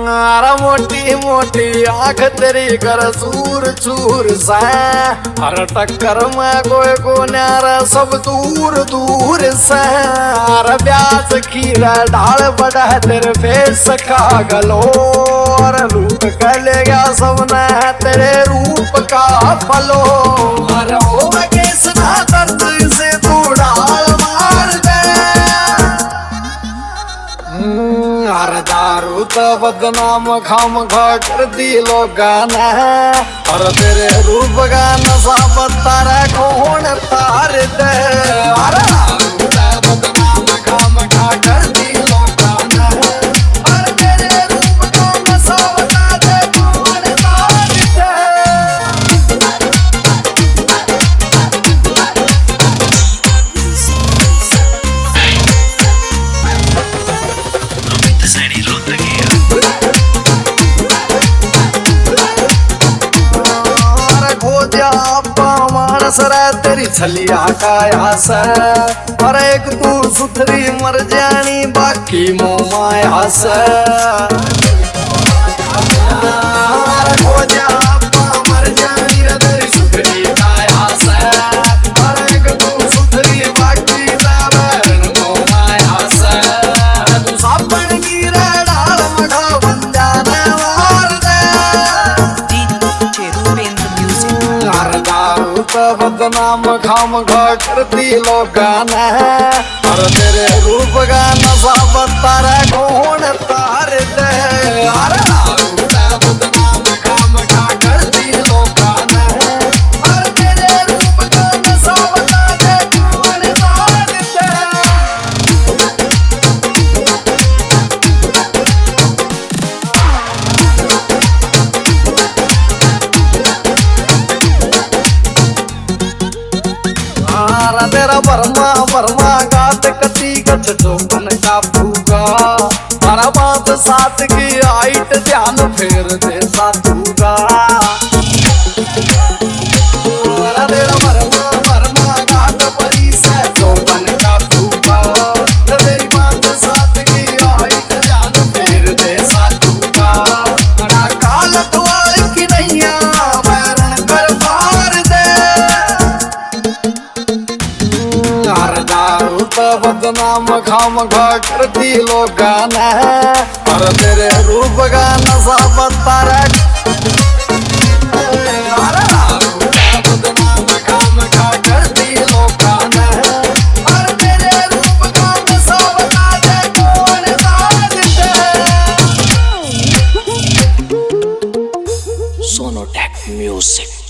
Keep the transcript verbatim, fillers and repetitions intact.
अरे मोटी मोटी आँख तेरी कर चूर चूर सा, हर टक्कर में कोई को न्यारा सब दूर दूर से। अरे ब्यास खीरा ढाल बड़ा तेरे फेस का गलो, और लूट कर ले गया सबने तेरे रूप का फलो। अरे हो केस ना दर्द से तू ढाल मार दे, हर दारू तो बदनाम खाम खा कर दी लोगाना, और तेरे रूप का नशा बतारा कौन तार दे। अरे दारू तो बदनाम खाम खा कर दी लोगाना, और तेरे रूप का नशा बता दे कौन तार दे। तेरी छलिया का यास, और एक तू सुथरी मर जानी बाकी मोमाया से। मर जानी तेरी सुथरी का यास, और एक तू सुथरी बाकी मोमाया से। तू साबण गिरा डाल मढ़ा बन जाने मार दे। बदनाम खाम खा करती लोगाना, और तेरे रूप का नशा बतारा कौन तार दे। अरे बदनाम खाम खा करती लोगाना, और तेरे रूप का नशा बता दे कौन तार दे। तेरा वर्मा वर्मा गात कती गच चौपन का फूका, मारा बात साथ की आइट ध्यान फेर दे साथूका। तेरा वर्मा वर्मा गात परी से चौपन का फूका, तेरी बात साथ की आइट ध्यान फेर दे साथूका। काल द्वार की नैया बैरन कर पार दे, बदनाम खाम खा करती लोगाना, और तेरे रूप का नशा बतारा। बदनाम खाम खा करती लोगाना, और तेरे रूप का नशा बता दे कौन तार दे। सोनोटेक म्यूजिक।